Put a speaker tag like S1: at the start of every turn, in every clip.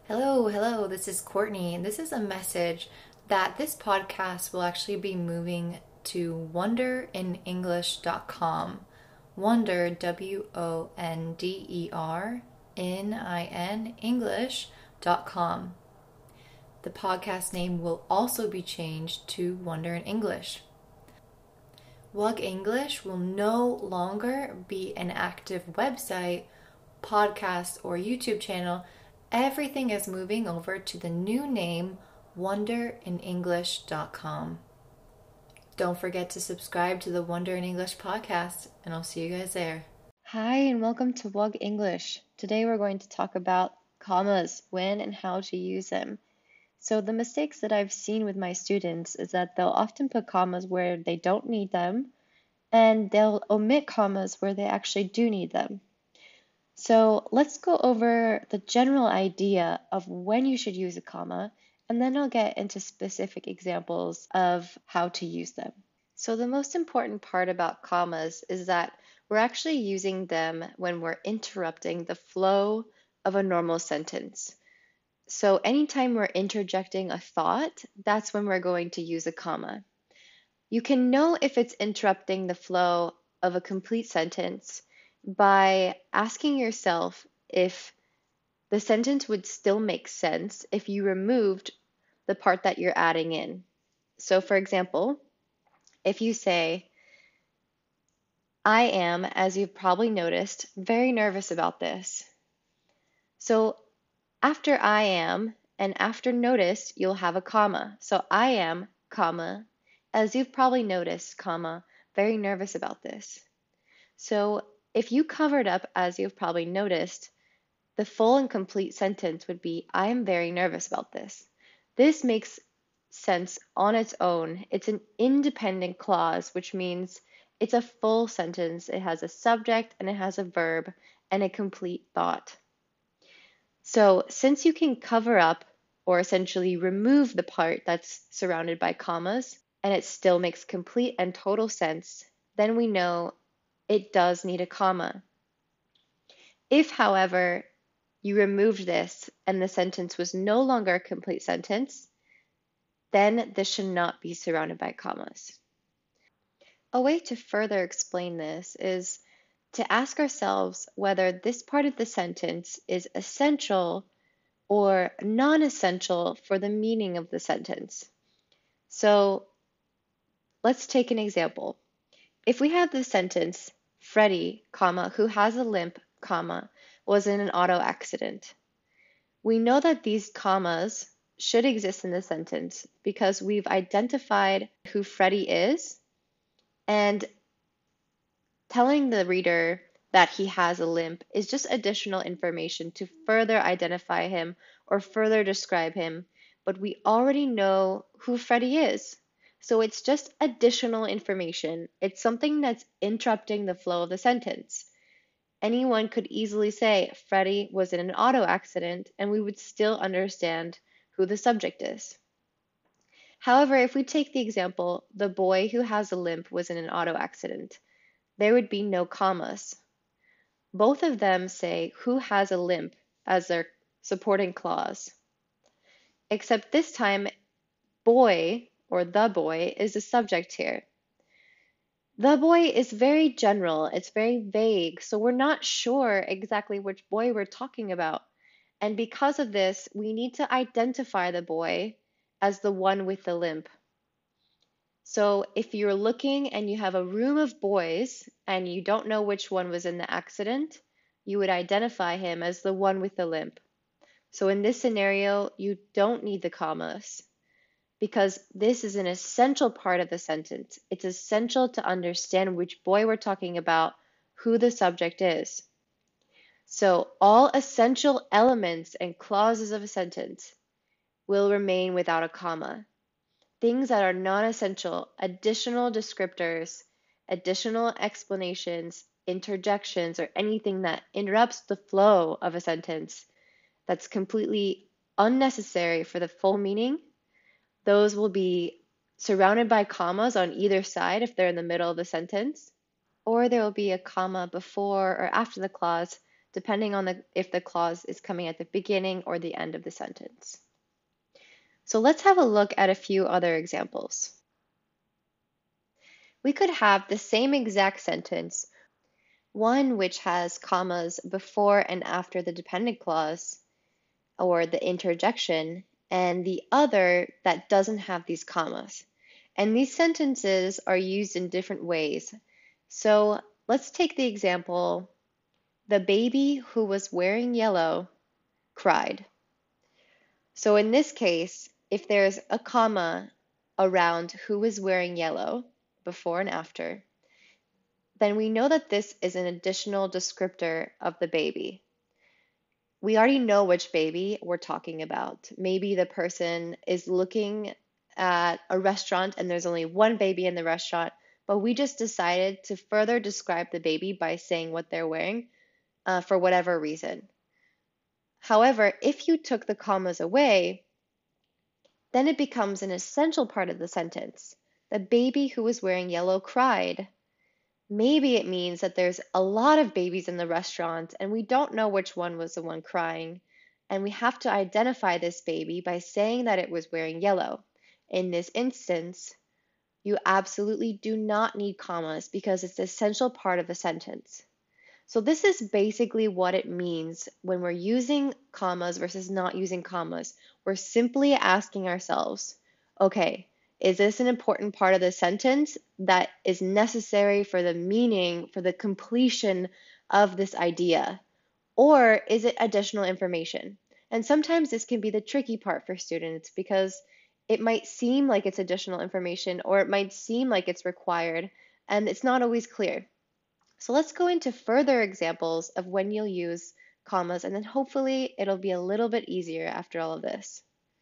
S1: Hello, this is Courtney, and this is a message that this podcast will actually be moving to wonderinenglish.com. Wonder, WONDERNIN, English.com. The podcast name will also be changed to Wonder in English. WUG English will no longer be an active website, podcast, or YouTube channel. Everything is moving over to the new name wonderinenglish.com. Don't forget to subscribe to the Wonder in English podcast, and I'll see you guys there.
S2: Hi, and welcome to WUG English. Today we're going to talk about commas, when and how to use them. So the mistakes that I've seen with my students is that they'll often put commas where they don't need them, and they'll omit commas where they actually do need them. So let's go over the general idea of when you should use a comma, and then I'll get into specific examples of how to use them. So the most important part about commas is that we're actually using them when we're interrupting the flow of a normal sentence. So anytime we're interjecting a thought, that's when we're going to use a comma. You can know if it's interrupting the flow of a complete sentence by asking yourself if the sentence would still make sense if you removed the part that you're adding in. So for example, if you say, I am, as you've probably noticed, very nervous about this. So after I am and after noticed, you'll have a comma. So I am, comma, as you've probably noticed, comma, very nervous about this. So if you covered up as you've probably noticed, the full and complete sentence would be, I am very nervous about this. This makes sense on its own. It's an independent clause, which means it's a full sentence. It has a subject and it has a verb and a complete thought. So since you can cover up or essentially remove the part that's surrounded by commas and it still makes complete and total sense, then we know it does need a comma. If, however, you removed this and the sentence was no longer a complete sentence, then this should not be surrounded by commas. A way to further explain this is to ask ourselves whether this part of the sentence is essential or non-essential for the meaning of the sentence. So let's take an example. If we have the sentence, Freddie, comma, who has a limp, comma, was in an auto accident. We know that these commas should exist in the sentence because we've identified who Freddie is, and telling the reader that he has a limp is just additional information to further identify him or further describe him, but we already know who Freddie is. So it's just additional information. It's something that's interrupting the flow of the sentence. Anyone could easily say Freddie was in an auto accident, and we would still understand who the subject is. However, if we take the example, the boy who has a limp was in an auto accident, there would be no commas. Both of them say who has a limp as their supporting clause. Except this time, boy or the boy is the subject here. The boy is very general, it's very vague, so we're not sure exactly which boy we're talking about. And because of this, we need to identify the boy as the one with the limp. So if you're looking and you have a room of boys and you don't know which one was in the accident, you would identify him as the one with the limp. So in this scenario, you don't need the commas because this is an essential part of the sentence. It's essential to understand which boy we're talking about, who the subject is. So all essential elements and clauses of a sentence will remain without a comma. Things that are non-essential, additional descriptors, additional explanations, interjections, or anything that interrupts the flow of a sentence that's completely unnecessary for the full meaning, those will be surrounded by commas on either side if they're in the middle of the sentence, or there will be a comma before or after the clause depending on if the clause is coming at the beginning or the end of the sentence. So let's have a look at a few other examples. We could have the same exact sentence, one which has commas before and after the dependent clause or the interjection, and the other that doesn't have these commas. And these sentences are used in different ways. So let's take the example, the baby who was wearing yellow cried. So in this case, if there's a comma around who is wearing yellow, before and after, then we know that this is an additional descriptor of the baby. We already know which baby we're talking about. Maybe the person is looking at a restaurant and there's only one baby in the restaurant, but we just decided to further describe the baby by saying what they're wearing for whatever reason. However, if you took the commas away, then it becomes an essential part of the sentence. The baby who was wearing yellow cried. Maybe it means that there's a lot of babies in the restaurant and we don't know which one was the one crying, and we have to identify this baby by saying that it was wearing yellow. In this instance, you absolutely do not need commas because it's an essential part of the sentence. So this is basically what it means when we're using commas versus not using commas. We're simply asking ourselves, okay, is this an important part of the sentence that is necessary for the meaning, for the completion of this idea? Or is it additional information? And sometimes this can be the tricky part for students because it might seem like it's additional information or it might seem like it's required, and it's not always clear. So let's go into further examples of when you'll use commas, and then hopefully it'll be a little bit easier after all of this.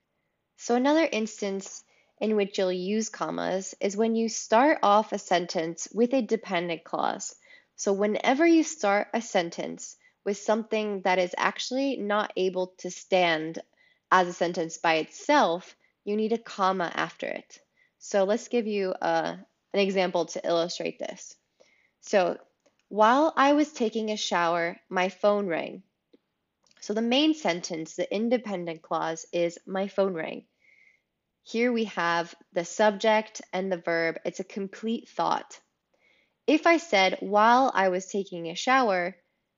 S2: So another instance in which you'll use commas is when you start off a sentence with a dependent clause. So whenever you start a sentence with something that is actually not able to stand as a sentence by itself, you need a comma after it. So let's give you an example to illustrate this. So while I was taking a shower, my phone rang. So the main sentence, the independent clause, is my phone rang. Here we have the subject and the verb. It's a complete thought. If I said while I was taking a shower,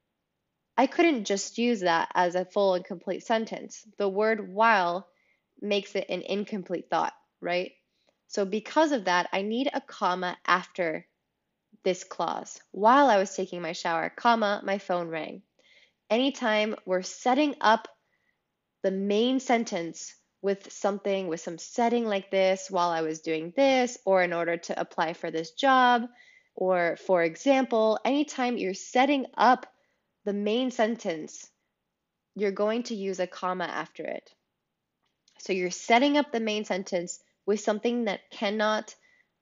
S2: I couldn't just use that as a full and complete sentence. The word while makes it an incomplete thought, right? So because of that, I need a comma after this clause. While I was taking my shower, comma, my phone rang. Anytime we're setting up the main sentence with something, with some setting like this, while I was doing this, or in order to apply for this job, or for example, anytime you're setting up the main sentence, you're going to use a comma after it. So you're setting up the main sentence with something that cannot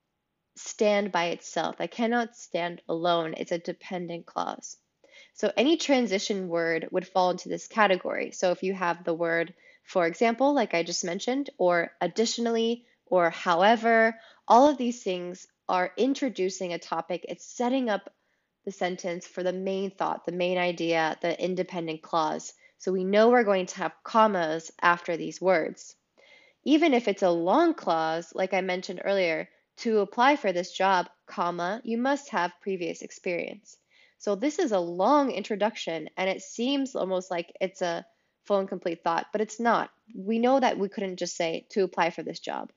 S2: stand by itself, that cannot stand alone. It's a dependent clause. So any transition word would fall into this category. So if you have the word, for example, like I just mentioned, or additionally, or however, all of these things are introducing a topic. It's setting up the sentence for the main thought, the main idea, the independent clause. So we know we're going to have commas after these words. Even if it's a long clause, like I mentioned earlier, to apply for this job, comma, you must have previous experience. So this is a long introduction, and it seems almost like it's a full and complete thought, but it's not. We know that we couldn't just say to apply for this job.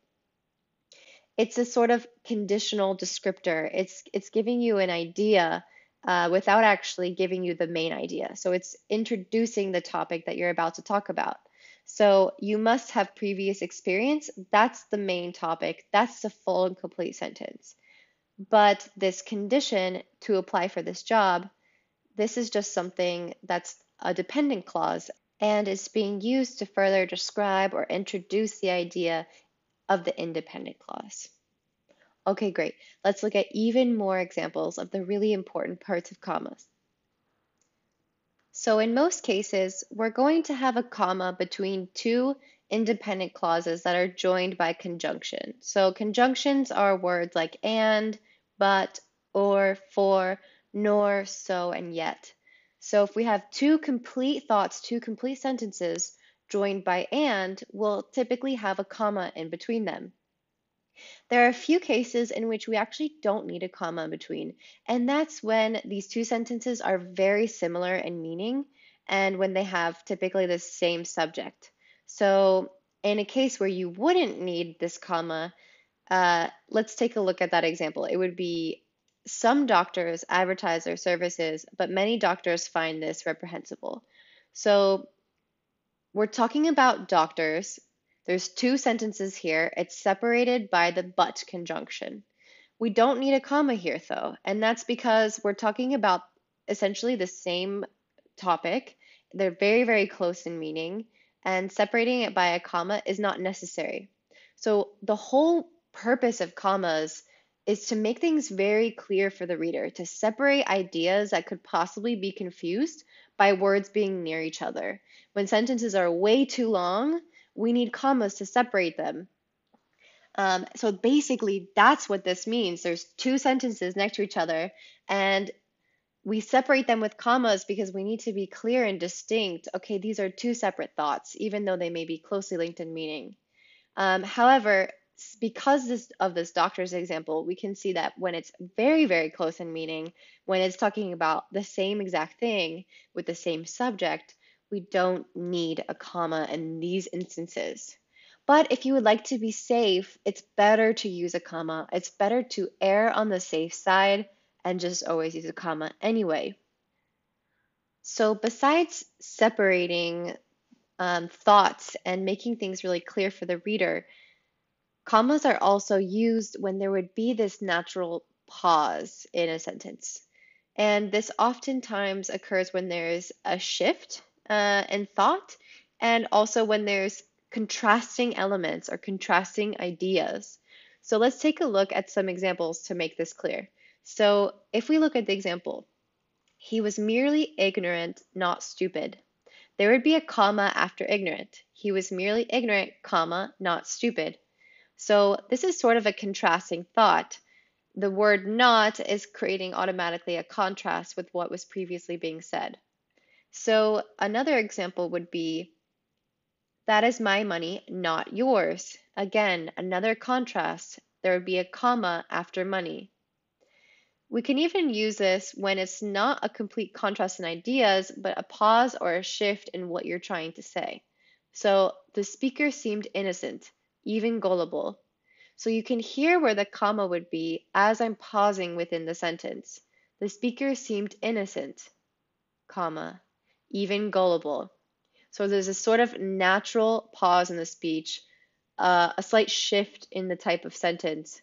S2: It's a sort of conditional descriptor. It's giving you an idea without actually giving you the main idea. So it's introducing the topic that you're about to talk about. So you must have previous experience. That's the main topic. That's the full and complete sentence. But this condition to apply for this job, this is just something that's a dependent clause and is being used to further describe or introduce the idea of the independent clause. Okay, great. Let's look at even more examples of the really important parts of commas. So in most cases, we're going to have a comma between two independent clauses that are joined by conjunction. So conjunctions are words like and, but, or, for, nor, so, and yet. So if we have two complete thoughts, two complete sentences joined by and, we'll typically have a comma in between them. There are a few cases in which we actually don't need a comma in between, and that's when these two sentences are very similar in meaning and when they have typically the same subject. So, in a case where you wouldn't need this comma, let's take a look at that example. It would be some doctors advertise their services, but many doctors find this reprehensible. So, we're talking about doctors. There's two sentences here. It's separated by the but conjunction. We don't need a comma here though, and that's because we're talking about essentially the same topic. They're very, very close in meaning, and separating it by a comma is not necessary. So the whole purpose of commas is to make things very clear for the reader, to separate ideas that could possibly be confused by words being near each other. When sentences are way too long, we need commas to separate them. So basically, that's what this means. There's two sentences next to each other, and we separate them with commas because we need to be clear and distinct. Okay, these are two separate thoughts, even though they may be closely linked in meaning. However, because of this doctor's example, we can see that when it's very, very close in meaning, when it's talking about the same exact thing with the same subject, we don't need a comma in these instances. But if you would like to be safe, it's better to use a comma. It's better to err on the safe side and just always use a comma anyway. So besides separating thoughts and making things really clear for the reader, commas are also used when there would be this natural pause in a sentence. And this oftentimes occurs when there's a shift in thought and also when there's contrasting elements or contrasting ideas. So let's take a look at some examples to make this clear. So if we look at the example, he was merely ignorant, not stupid. There would be a comma after ignorant. He was merely ignorant, comma, not stupid. So this is sort of a contrasting thought. The word not is creating automatically a contrast with what was previously being said. So another example would be, that is my money, not yours. Again, another contrast. There would be a comma after money. We can even use this when it's not a complete contrast in ideas, but a pause or a shift in what you're trying to say. So the speaker seemed innocent, even gullible. So you can hear where the comma would be as I'm pausing within the sentence. The speaker seemed innocent, comma, even gullible. So there's a sort of natural pause in the speech, a slight shift in the type of sentence.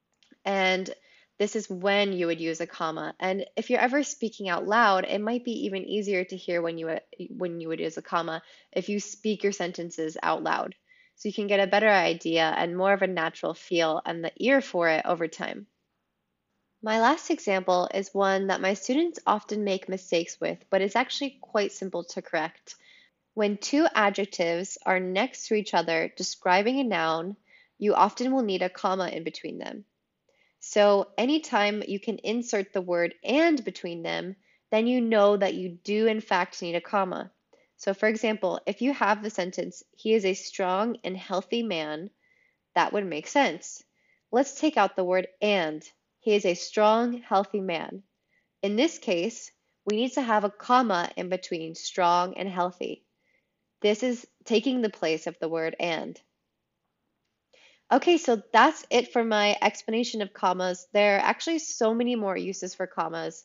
S2: And this is when you would use a comma. And if you're ever speaking out loud, it might be even easier to hear when you would use a comma if you speak your sentences out loud. So you can get a better idea and more of a natural feel and the ear for it over time. My last example is one that my students often make mistakes with, but it's actually quite simple to correct. When two adjectives are next to each other describing a noun, you often will need a comma in between them. So anytime you can insert the word and between them, then you know that you do in fact need a comma. So for example, if you have the sentence, he is a strong and healthy man, that would make sense. Let's take out the word and. He is a strong, healthy man. In this case, we need to have a comma in between strong and healthy. This is taking the place of the word and. Okay, so that's it for my explanation of commas. There are actually so many more uses for commas.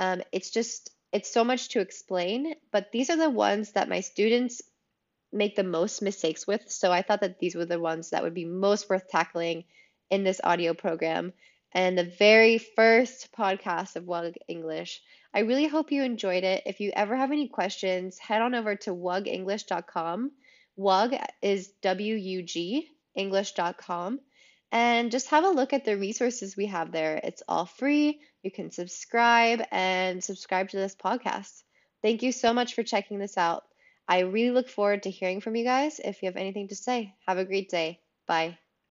S2: It's so much to explain, but these are the ones that my students make the most mistakes with. So I thought that these were the ones that would be most worth tackling in this audio program and the very first podcast of WUG English. I really hope you enjoyed it. If you ever have any questions, head on over to wugenglish.com. WUG is W-U-G, English.com. And just have a look at the resources we have there. It's all free. You can subscribe to this podcast. Thank you so much for checking this out. I really look forward to hearing from you guys. If you have anything to say, have a great day. Bye.